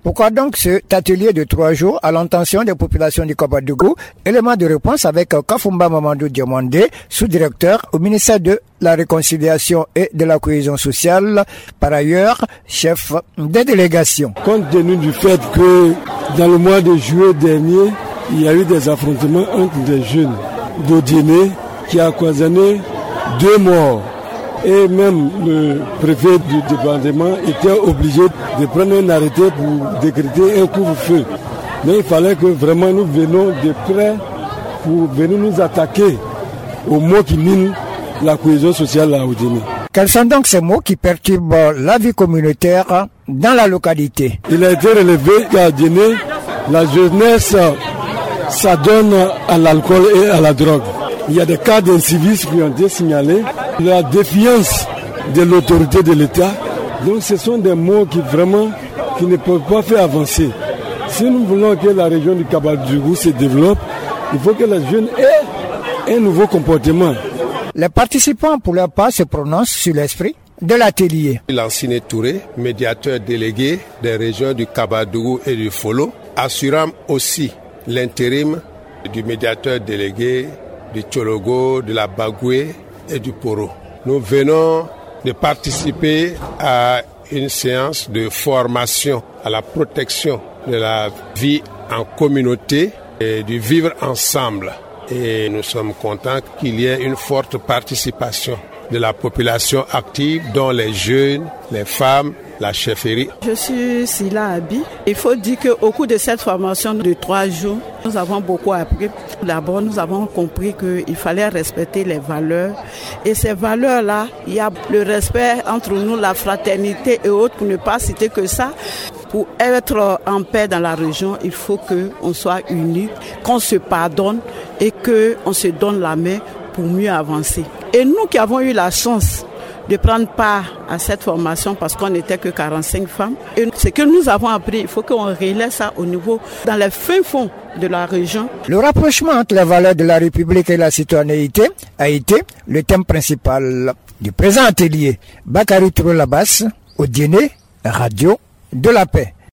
Pourquoi donc cet atelier de 3 jours à l'intention des populations du Kabadougou? Élément de réponse avec Kafumba Mamadou Diomandé, sous-directeur au ministère de la Réconciliation et de la Cohésion sociale, par ailleurs chef des délégations. Compte tenu du fait que dans le mois de juillet dernier, il y a eu des affrontements entre des jeunes d'Odiéné qui a occasionné 2 morts. Et même le préfet du département était obligé de prendre un arrêté pour décréter un couvre-feu. Mais il fallait que vraiment nous venions de près pour venir nous attaquer aux mots qui minent la cohésion sociale à Odiéné. Quels sont donc ces mots qui perturbent la vie communautaire dans la localité? Il a été relevé qu'à Odiéné, la jeunesse s'adonne à l'alcool et à la drogue. Il y a des cas d'incivisme qui ont été signalés. La défiance de l'autorité de l'État. Donc ce sont des mots qui ne peuvent pas faire avancer. Si nous voulons que la région du Kabadougou se développe, il faut que les jeunes aient un nouveau comportement. Les participants pour leur part se prononcent sur l'esprit de l'atelier. Lansine Touré, médiateur délégué des régions du Kabadougou et du Folo, assurant aussi l'intérim du médiateur délégué du Tchologo, de la Bagoué et du Poro. Nous venons de participer à une séance de formation à la protection de la vie en communauté et du vivre ensemble. Et nous sommes contents qu'il y ait une forte participation de la population active, dont les jeunes, les femmes, la chefferie. Je suis Sila Abi. Il faut dire qu'au cours de cette formation de 3 jours, nous avons beaucoup appris. D'abord, nous avons compris qu'il fallait respecter les valeurs. Et ces valeurs-là, il y a le respect entre nous, la fraternité et autres, pour ne pas citer que ça. Pour être en paix dans la région, il faut qu'on soit unis, qu'on se pardonne et qu'on se donne la main pour mieux avancer. Et nous qui avons eu la chance de prendre part à cette formation parce qu'on n'était que 45 femmes. Et ce que nous avons appris, il faut qu'on relaie ça au niveau, dans les fins fonds de la région. Le rapprochement entre les valeurs de la République et la citoyenneté a été le thème principal du présent atelier. Bakary Touré Labas, Odiéné, Radio de la Paix.